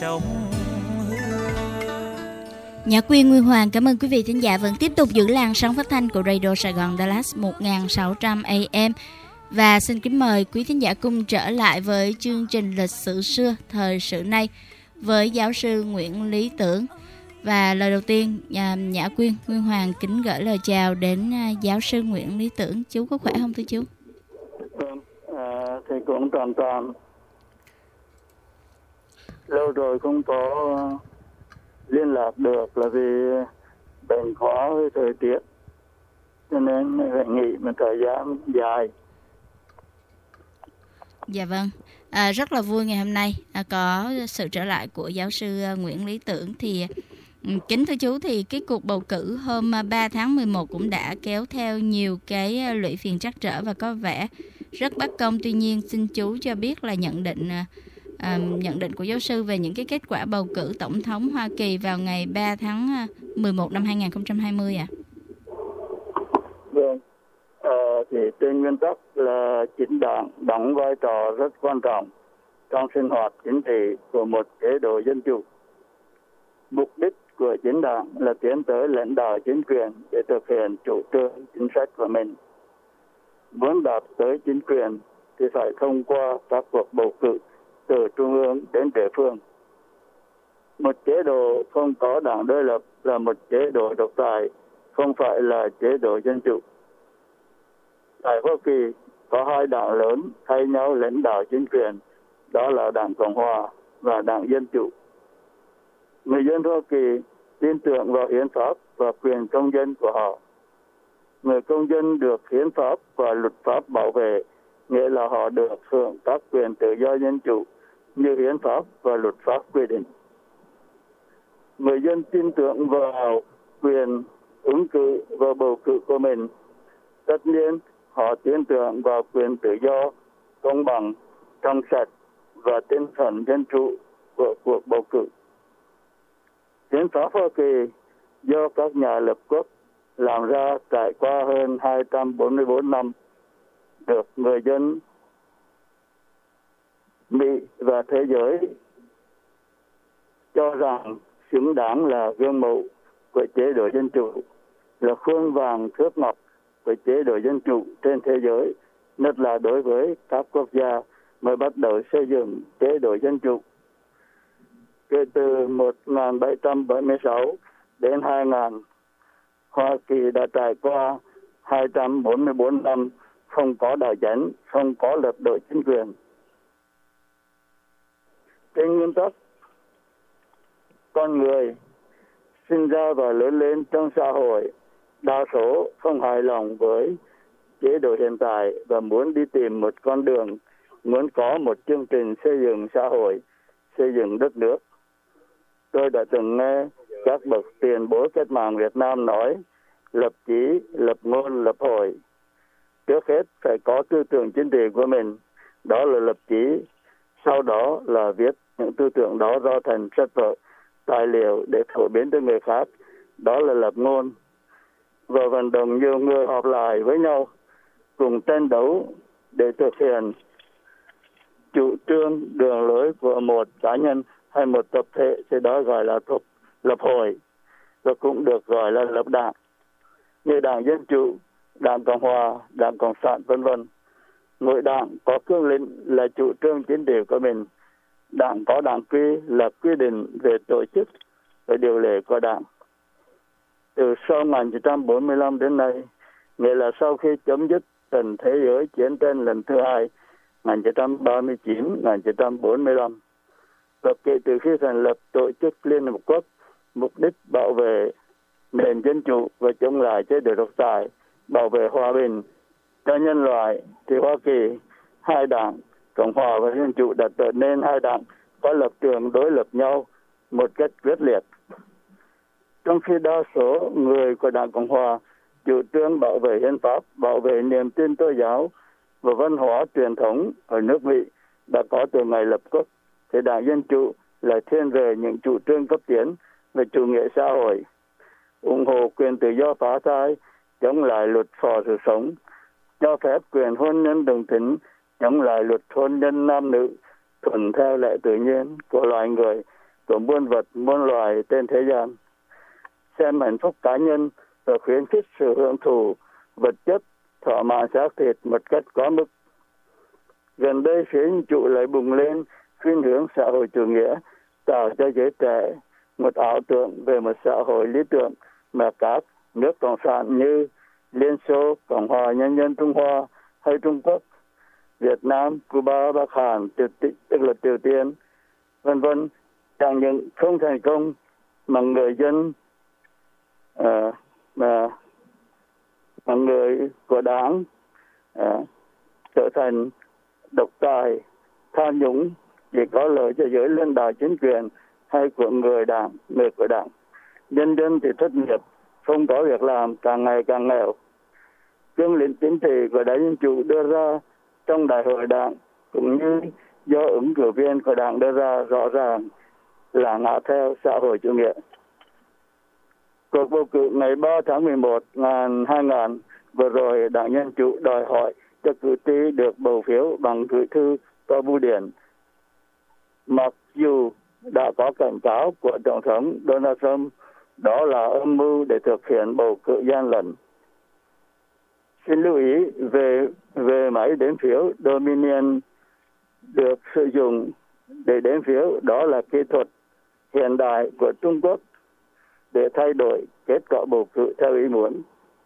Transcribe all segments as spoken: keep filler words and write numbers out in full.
sông Nhã Quyên, Nguyên Hoàng cảm ơn quý vị thính giả vẫn tiếp tục giữ làn sóng phát thanh của Radio Sài Gòn Dallas một nghìn sáu trăm A M. Và xin kính mời quý thính giả cùng trở lại với chương trình lịch sử xưa, thời sự nay với giáo sư Nguyễn Lý Tưởng. Và lời đầu tiên, Nhã Quyên, Nguyên Hoàng kính gửi lời chào đến giáo sư Nguyễn Lý Tưởng. Chú có khỏe không thưa chú? Vâng, à, thì cũng toàn toàn. Lâu rồi không có liên lạc được là vì bệnh khó với thời tiết, cho nên phải nghỉ một thời gian dài. Dạ vâng, à, rất là vui ngày hôm nay à, có sự trở lại của giáo sư Nguyễn Lý Tưởng. Thì kính thưa chú, thì cái cuộc bầu cử hôm ba tháng mười một cũng đã kéo theo nhiều cái lụy phiền trắc trở và có vẻ rất bất công. Tuy nhiên xin chú cho biết là nhận định à, nhận định của giáo sư về những cái kết quả bầu cử tổng thống Hoa Kỳ vào ngày ba tháng mười một năm hai nghìn không trăm hai mươi ạ. À? Vâng, à, thì trên nguyên tắc là chính đảng đóng vai trò rất quan trọng trong sinh hoạt chính trị của một chế độ dân chủ. Mục đích của chính đảng là tiến tới lãnh đạo chính quyền để thực hiện chủ trương chính sách của mình. Muốn đạt tới chính quyền thì phải thông qua các cuộc bầu cử từ trung ương đến địa phương. Một chế độ không có đảng đối lập là một chế độ độc tài, không phải là chế độ dân chủ. Tại Hoa Kỳ có hai đảng lớn thay nhau lãnh đạo chính quyền, đó là Đảng Cộng Hòa và Đảng Dân Chủ. Người dân Hoa Kỳ tin tưởng vào hiến pháp và quyền công dân của họ. Người công dân được hiến pháp và luật pháp bảo vệ, nghĩa là họ được hưởng các quyền tự do dân chủ như hiến pháp và luật pháp quy định. Người dân tin tưởng vào quyền ứng cử và bầu cử của mình. Tất nhiên, họ tin tưởng vào quyền tự do, công bằng, trong sạch và tinh thần dân chủ của cuộc bầu cử. Hiến pháp Hoa Kỳ do các nhà lập quốc làm ra trải qua hơn hai trăm bốn mươi tư năm, được người dân Mỹ và thế giới cho rằng xứng đáng là gương mẫu của chế độ dân chủ, là khuôn vàng thước ngọc của chế độ dân chủ trên thế giới, nhất là đối với các quốc gia mới bắt đầu xây dựng chế độ dân chủ. Kể từ một nghìn bảy trăm bảy mươi sáu đến hai nghìn, Hoa Kỳ đã trải qua hai trăm bốn mươi tư năm không có đảo chính, không có lật đổ chính quyền. Trên nguyên tắc, con người sinh ra và lớn lên trong xã hội, đa số không hài lòng với chế độ hiện tại và muốn đi tìm một con đường, muốn có một chương trình xây dựng xã hội, xây dựng đất nước. Tôi đã từng nghe các bậc tiền bối cách mạng Việt Nam nói, lập chí, lập ngôn, lập hội. Trước hết phải có tư tưởng chính trị của mình, đó là lập chí. Sau đó là viết những tư tưởng đó ra thành sách vở, tài liệu để phổ biến tới người khác, đó là lập ngôn. Và vận động nhiều người họp lại với nhau, cùng tranh đấu để thực hiện chủ trương đường lối của một cá nhân hay một tập thể, thì đó gọi là thuộc lập hội, và cũng được gọi là lập đảng, như Đảng Dân Chủ, Đảng Cộng Hòa, Đảng Cộng sản vân vân. Mỗi đảng có cương lĩnh là chủ trương chính trị của mình. Đảng có đảng quy là quy định về tổ chức và điều lệ của đảng. Từ sau một nghìn chín trăm bốn mươi lăm đến nay, nghĩa là sau khi chấm dứt trận thế giới chiến tranh lần thứ hai, một nghìn chín trăm ba mươi chín đến một nghìn chín trăm bốn mươi lăm, và kể từ khi thành lập tổ chức Liên Hợp Quốc, mục đích bảo vệ nền dân chủ và chống lại chế độ độc tài, bảo vệ hòa bình cho nhân loại, thì Hoa Kỳ hai đảng Cộng hòa và Dân chủ đã trở nên hai đảng có lập trường đối lập nhau một cách quyết liệt. Trong khi đa số người của Đảng Cộng hòa chủ trương bảo vệ hiến pháp, bảo vệ niềm tin tôn giáo và văn hóa truyền thống ở nước Mỹ đã có từ ngày lập quốc, thì Đảng Dân chủ lại thiên về những chủ trương cấp tiến về chủ nghĩa xã hội, ủng hộ quyền tự do phá thai, chống lại luật phò sự sống, cho phép quyền hôn nhân đồng tính, chống lại luật hôn nhân nam nữ thuận theo lẽ tự nhiên của loài người của muôn vật muôn loài trên thế gian, xem hạnh phúc cá nhân và khuyến khích sự hưởng thụ vật chất, thỏa mãn xác thịt một cách quá mức. Gần đây phía dân chủ lại bùng lên khuynh hướng xã hội chủ nghĩa, tạo cho giới trẻ một ảo tưởng về một xã hội lý tưởng mà các nước cộng sản như Liên Xô, Cộng hòa Nhân dân Trung Hoa hay Trung Quốc, Việt Nam, Cuba, Bắc Hàn, Triều, tức là Triều Tiên, vân vân, chẳng những không thành công mà người dân uh, mà, mà người của đảng uh, trở thành độc tài, tham nhũng, chỉ có lợi cho giới lãnh đạo chính quyền hay của người đảng, người của đảng. Nhân dân thì thất nghiệp, không có việc làm, càng ngày càng nghèo. Cương lĩnh chính trị của Đảng Dân Chủ đưa ra trong đại hội đảng cũng như do ứng cử viên của đảng đưa ra rõ ràng là ngã theo xã hội chủ nghĩa. Cuộc bầu cử ngày ba tháng mười một năm hai nghìn vừa rồi, Đảng Dân Chủ đòi hỏi cho cử tri được bầu phiếu bằng gửi thư qua bưu điện. Mặc dù đã có cảnh cáo của Tổng thống Donald Trump đó là âm mưu để thực hiện bầu cử gian lận. Xin lưu ý về về máy đếm phiếu Dominion được sử dụng để đếm phiếu, đó là kỹ thuật hiện đại của Trung Quốc để thay đổi kết quả bầu cử theo ý muốn.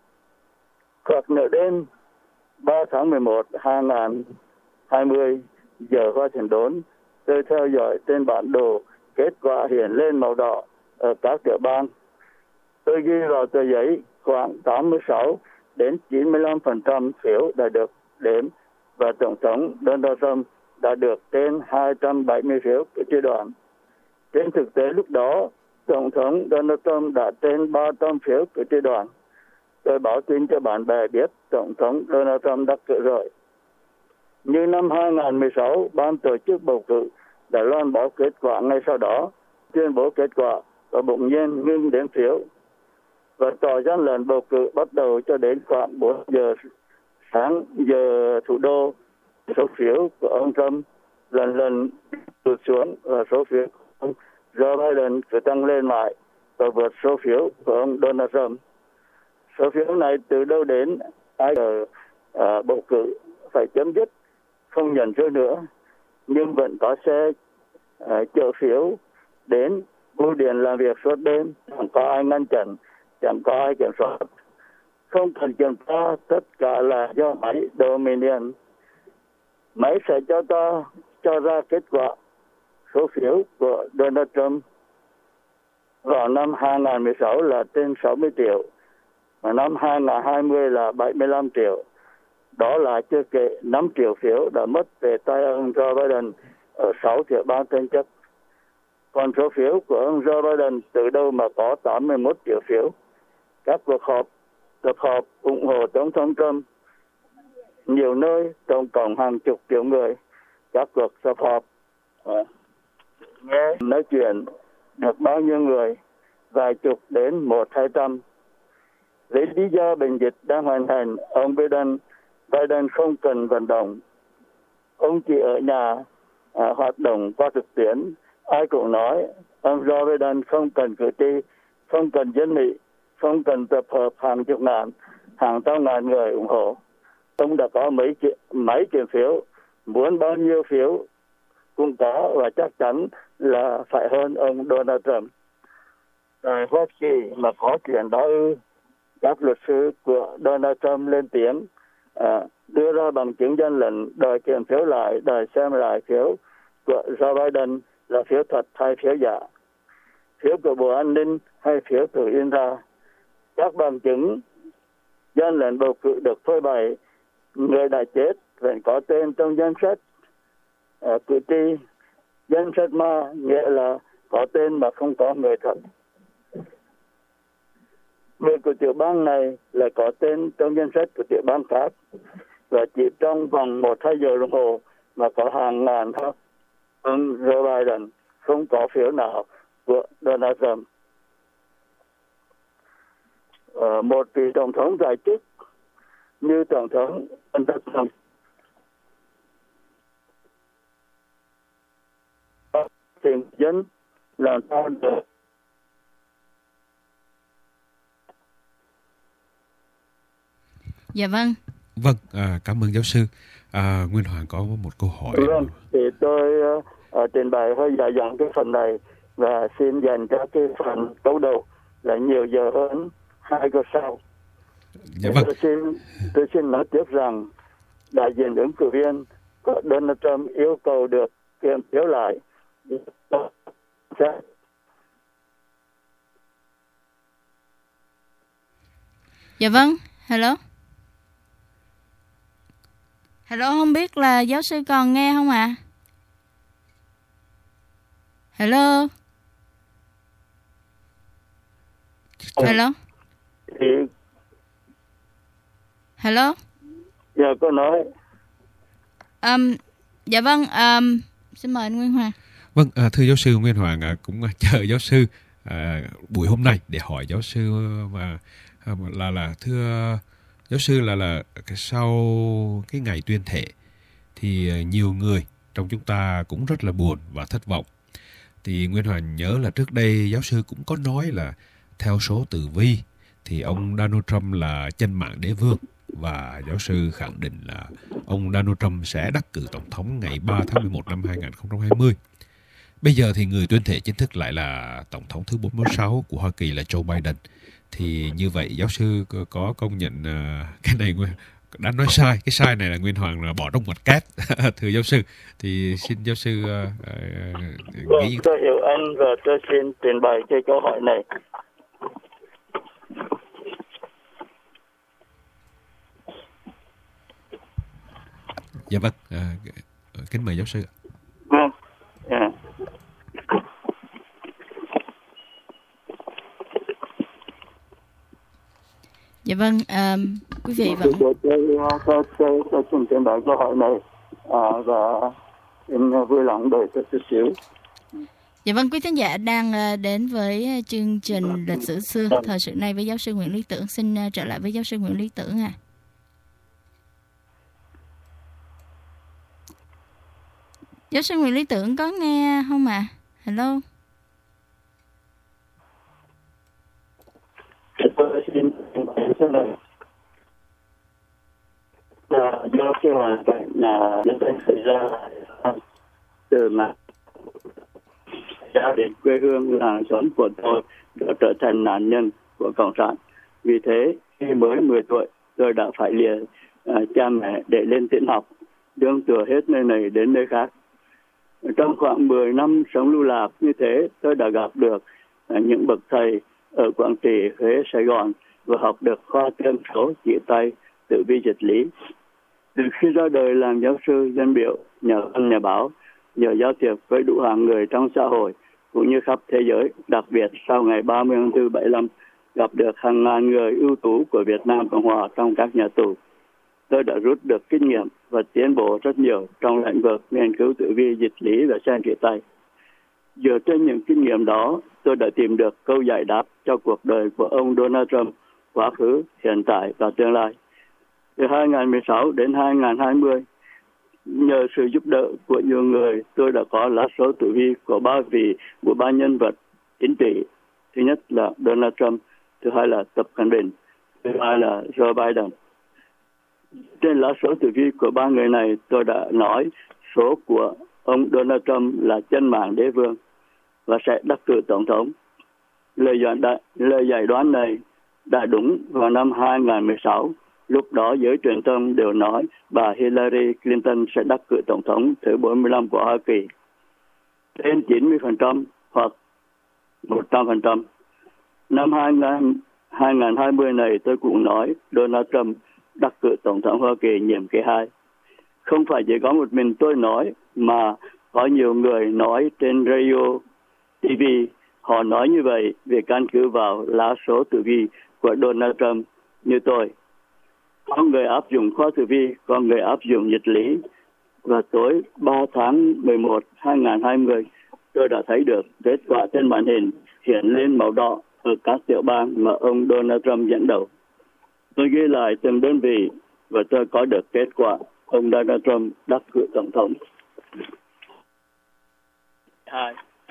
Hoặc nửa đêm ba tháng mười một năm hai nghìn hai mươi giờ Washington, tôi theo dõi trên bản đồ kết quả hiện lên màu đỏ ở các tiểu bang. Tôi ghi vào tờ giấy khoảng tám mươi sáu đến chín mươi lăm phần trăm phiếu đã được đếm và Tổng thống Donald Trump đã được trên hai trăm bảy mươi phiếu cử tri đoàn. Trên thực tế lúc đó, Tổng thống Donald Trump đã trên ba trăm phiếu cử tri đoàn. Tôi báo tin cho bạn bè biết Tổng thống Donald Trump đắc cử rồi. Như năm hai nghìn không trăm mười sáu, ban tổ chức bầu cử đã loan báo kết quả ngay sau đó, tuyên bố kết quả và bỗng nhiên ngưng đếm phiếu. Và tòa gian lận bầu cử bắt đầu cho đến khoảng bốn giờ sáng giờ thủ đô. Số phiếu của ông Trump lần lần tụt xuống và số phiếu của ông Joe Biden cứ tăng lên mãi và vượt số phiếu của ông Donald Trump. Số phiếu này từ đâu đến, ai giờ à, bầu cử phải chấm dứt, không nhận phiếu nữa, nhưng vẫn có xe à, chở phiếu đến bưu điện làm việc suốt đêm, chẳng có ai ngăn chặn, chẳng có ai kiểm soát. Không cần kiểm tra, tất cả là do máy Dominion. Máy sẽ cho ta cho ra kết quả số phiếu của Donald Trump vào năm hai nghìn không trăm mười sáu là trên sáu mươi triệu, và năm hai nghìn không trăm hai mươi là bảy mươi lăm triệu. Đó là chưa kể năm triệu phiếu đã mất về tay ông Joe Biden ở sáu tiểu bang tranh chấp. Còn số phiếu của ông Joe Biden từ đâu mà có tám mươi mốt triệu phiếu. Các cuộc họp, cuộc họp ủng hộ Tổng thống Trump, nhiều nơi tổng cộng hàng chục triệu người. Các cuộc tập họp nghe nói chuyện được bao nhiêu người, vài chục đến một hai trăm. Lấy lý do bệnh dịch đang hoàn thành, ông Biden Biden không cần vận động. Ông chỉ ở nhà à, hoạt động qua trực tuyến. Ai cũng nói ông Joe Biden không cần cử tri, không cần dân Mỹ, không cần tập hợp hàng chục ngàn, hàng trăm ngàn người ủng hộ. Ông đã có mấy mấy triệu phiếu, muốn bao nhiêu phiếu cũng có, và chắc chắn là phải hơn ông Donald Trump. Tại Hoa Kỳ mà có chuyện đó ư? Các luật sư của Donald Trump lên tiếng à, đưa ra bằng chứng gian lận, đòi kiểm phiếu lại, đòi xem lại phiếu của Joe Biden là phiếu thật hay phiếu giả, phiếu của Bộ An ninh hay phiếu tự in ra. Các bằng chứng gian lận bầu cử được phơi bày, người đã chết vẫn có tên trong danh sách à, cử tri. Danh sách ma nghĩa là có tên mà không có người thật. Người của tiểu bang này lại có tên trong danh sách của tiểu bang khác, và chỉ trong vòng một hai giờ đồng hồ mà có hàng ngàn thôi. Ông Joe Biden không có phiếu nào của Donald Trump. Ờ, một vị tổng thống tại chức như tổng thống Donald Trump thì dân làm sao được. Dạ vâng. Vâng, à, cảm ơn giáo sư. À, Nguyên Hoàng có một câu hỏi. Vâng, thì tôi uh, trình bày hơi dài dòng cái phần này và xin dành cho cái phần câu đầu là nhiều giờ hơn hai câu sau. Dạ vâng. Tôi xin, tôi xin nói tiếp rằng đại diện ứng cử viên của Donald Trump yêu cầu được kiểm phiếu lại. Dạ vâng, hello. Hello, không biết là giáo sư còn nghe không ạ? À? Hello. Hello. Hello. Dạ, có nói. Um, dạ vâng, um, xin mời anh Nguyên Hoàng. Vâng, à, thưa giáo sư Nguyên Hoàng, à, cũng chờ giáo sư à, buổi hôm nay để hỏi giáo sư mà à, là là thưa giáo sư là là sau cái ngày tuyên thệ thì nhiều người trong chúng ta cũng rất là buồn và thất vọng. Thì Nguyên Hoàng nhớ là trước đây giáo sư cũng có nói là theo số tử vi thì ông Donald Trump là chân mạng đế vương, và giáo sư khẳng định là ông Donald Trump sẽ đắc cử tổng thống ngày ba tháng mười một năm hai nghìn không trăm hai mươi. Bây giờ thì người tuyên thệ chính thức lại là tổng thống thứ bốn mươi sáu của Hoa Kỳ là Joe Biden. Thì như vậy giáo sư có công nhận uh, cái này đã nói sai, cái sai này là Nguyên Hoàng là bỏ trong mặt cát. Thưa giáo sư, thì xin giáo sư uh, uh, vâng, nghĩ... tôi hiểu anh và tôi xin trình bày cái câu hỏi này. Dạ vâng, à, kính mời giáo sư. Vâng, yeah. Dạ vâng, um, quý vị vẫn... Tôi, tôi, tôi, tôi, tôi xin trình bày câu hỏi này à, và xin vui lòng đợi tôi chút xíu. Dạ vâng, quý khán giả đang đến với chương trình Lịch sử xưa, thời sự này với giáo sư Nguyễn Lý Tưởng. Xin trở lại với giáo sư Nguyễn Lý Tưởng à. Giáo sư Nguyễn Lý Tưởng có nghe không ạ? À? Hello. Tôi xin xin này là do cái hoàn cảnh là nhân dân xảy ra từ mà gia đình quê hương làng xóm của tôi đã trở thành nạn nhân của cộng sản. Vì thế khi mới mười tuổi tôi đã phải lìa uh, cha mẹ để lên tiễn học, đương tựa hết nơi này đến nơi khác. Trong khoảng mười năm sống lưu lạc như thế, tôi đã gặp được uh, những bậc thầy ở Quảng Trị, Huế, Sài Gòn và học được khoa thêm số chỉ tay tử vi dịch lý. Từ khi ra đời làm giáo sư dân biểu, nhà văn nhà báo, nhờ giao tiếp với đủ hàng người trong xã hội cũng như khắp thế giới, đặc biệt sau ngày ba mươi tháng tư bảy mươi lăm gặp được hàng ngàn người ưu tú của Việt Nam Cộng Hòa trong các nhà tù. Tôi đã rút được kinh nghiệm và tiến bộ rất nhiều trong lĩnh vực nghiên cứu tử vi dịch lý và xem chỉ tay. Dựa trên những kinh nghiệm đó, tôi đã tìm được câu giải đáp cho cuộc đời của ông Donald Trump, quá khứ, hiện tại và tương lai. Từ hai nghìn không trăm mười sáu đến hai nghìn không trăm hai mươi, nhờ sự giúp đỡ của nhiều người, tôi đã có lá số tử vi của ba vị của ba nhân vật chính trị. Thứ nhất là Donald Trump, thứ hai là Tập Cận Bình, thứ hai là Joe Biden. Trên lá số tử vi của ba người này, tôi đã nói số của ông Donald Trump là chân mạng đế vương và sẽ đắc cử tổng thống. Lời giải, đã, lời giải đoán này đã đúng vào năm hai nghìn không trăm mười sáu. Lúc đó giới truyền thông đều nói bà Hillary Clinton sẽ đắc cử tổng thống thứ bốn mươi lăm của Hoa Kỳ. Trên chín mươi phần trăm hoặc một trăm phần trăm. Năm hai nghìn không trăm hai mươi này tôi cũng nói Donald Trump đắc cử tổng thống Hoa Kỳ nhiệm kỳ hai. Không phải chỉ có một mình tôi nói mà có nhiều người nói trên radio, ti vi. Họ nói như vậy vì căn cứ vào lá số tử vi của Donald Trump như tôi. Có người áp dụng khoa tử vi, có người áp dụng dịch lý. Và tối ba tháng mười một năm hai nghìn không trăm hai mươi, tôi đã thấy được kết quả trên màn hình hiện lên màu đỏ ở các tiểu bang mà ông Donald Trump dẫn đầu. Tôi ghi lại từng đơn vị và tôi có được kết quả ông Donald Trump đắc cử tổng thống. Hai.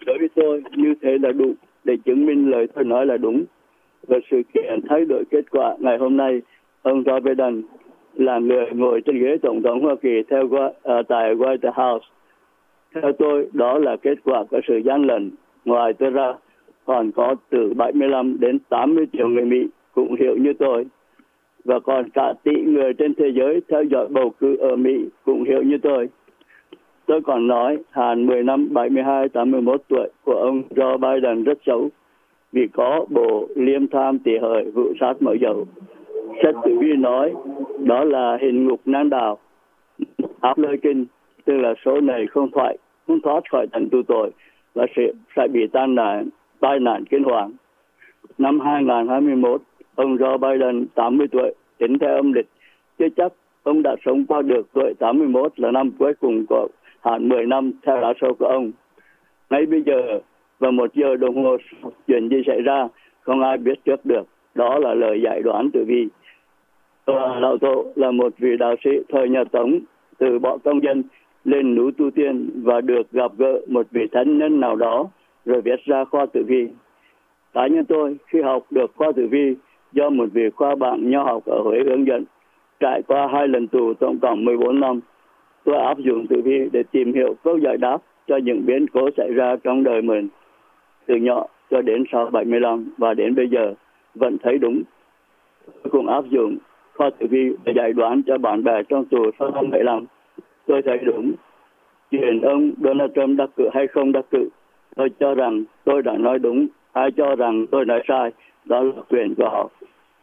Đối với tôi, như thế là đủ để chứng minh lời tôi nói là đúng. Và sự kiện thay đổi kết quả ngày hôm nay, ông Joe Biden là người ngồi trên ghế tổng thống Hoa Kỳ theo uh, tại White House. Theo tôi, đó là kết quả của sự gian lận. Ngoài tôi ra, còn có từ bảy mươi lăm đến tám mươi triệu người Mỹ cũng hiểu như tôi. Và còn cả tỷ người trên thế giới theo dõi bầu cử ở Mỹ cũng hiểu như tôi. Tôi còn nói hạn mười năm bảy mươi hai tám mươi mốt tuổi của ông Joe Biden rất xấu vì có bộ liêm tham tỉ hợi vụ sát mỡ dầu. Sách tử vi nói đó là hình ngục nan đào, áp lời kinh, tức là số này không thoát không thoát khỏi tận tù tội và sẽ sẽ bị tai nạn tai nạn kinh hoàng. Năm hai không hai mốt, ông Joe Biden tám mươi tuổi, tính theo âm lịch, chưa chắc ông đã sống qua được tuổi tám mươi mốt là năm cuối cùng của hạn mười năm theo lá số của ông. Ngay bây giờ và một giờ đồng hồ chuyện gì xảy ra không ai biết trước được. Đó là lời giải đoán tử vi. Và Lão Tổ là một vị đạo sĩ thời nhà Tống, từ bỏ công dân lên núi tu tiên và được gặp gỡ một vị thánh nhân nào đó rồi viết ra khoa tử vi. Cá nhân tôi khi học được khoa tử vi do một vị khoa bạn nho học ở Huế hướng dẫn, trải qua hai lần tù tổng cộng mười bốn năm, tôi áp dụng tử vi để tìm hiểu câu giải đáp cho những biến cố xảy ra trong đời mình từ nhỏ cho đến sau bảy mươi lăm và đến bây giờ vẫn thấy đúng. Tôi cũng áp dụng khoa tử vi để giải đoán cho bạn bè trong tù sau năm bảy lăm. Tôi thấy đúng. Chuyện ông Donald Trump đắc cử hay không đắc cử, tôi cho rằng tôi đã nói đúng. Ai cho rằng tôi nói sai, đó là quyền của họ.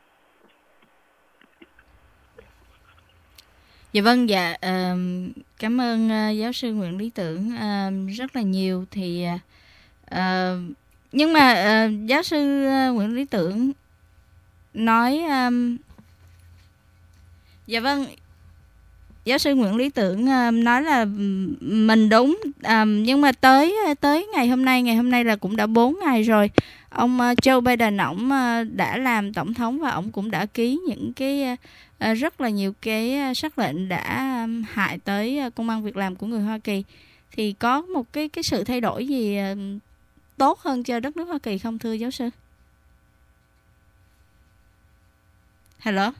Dạ vâng, dạ uh, cảm ơn uh, giáo sư Nguyễn Lý Tưởng uh, rất là nhiều. Thì uh, nhưng mà uh, giáo sư uh, Nguyễn Lý Tưởng nói um, dạ vâng, giáo sư Nguyễn Lý Tưởng uh, nói là mình đúng, um, nhưng mà tới tới ngày hôm nay, ngày hôm nay là cũng đã bốn ngày rồi. Ông uh, Joe Biden ổng uh, đã làm tổng thống và ổng cũng đã ký những cái uh, rất là nhiều cái sắc lệnh đã um, hại tới uh, công ăn việc làm của người Hoa Kỳ. Thì có một cái cái sự thay đổi gì uh, tốt hơn cho đất nước Hoa Kỳ không thưa giáo sư? Hello.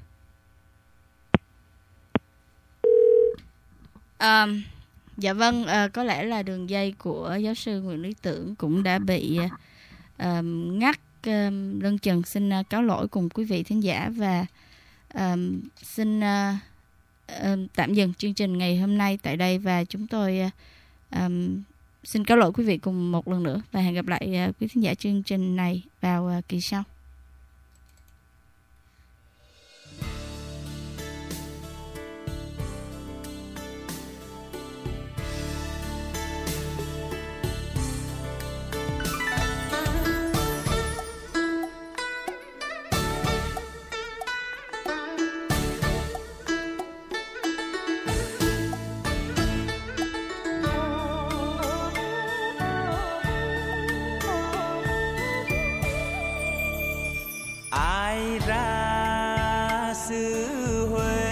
Um, dạ vâng, uh, có lẽ là đường dây của giáo sư Nguyễn Lý Tưởng cũng đã bị uh, ngắt uh, lân chừng. Xin uh, cáo lỗi cùng quý vị thính giả và uh, xin uh, uh, tạm dừng chương trình ngày hôm nay tại đây, và chúng tôi uh, um, xin cáo lỗi quý vị cùng một lần nữa và hẹn gặp lại uh, quý thính giả chương trình này vào uh, kỳ sau. Ai ra xứ Huế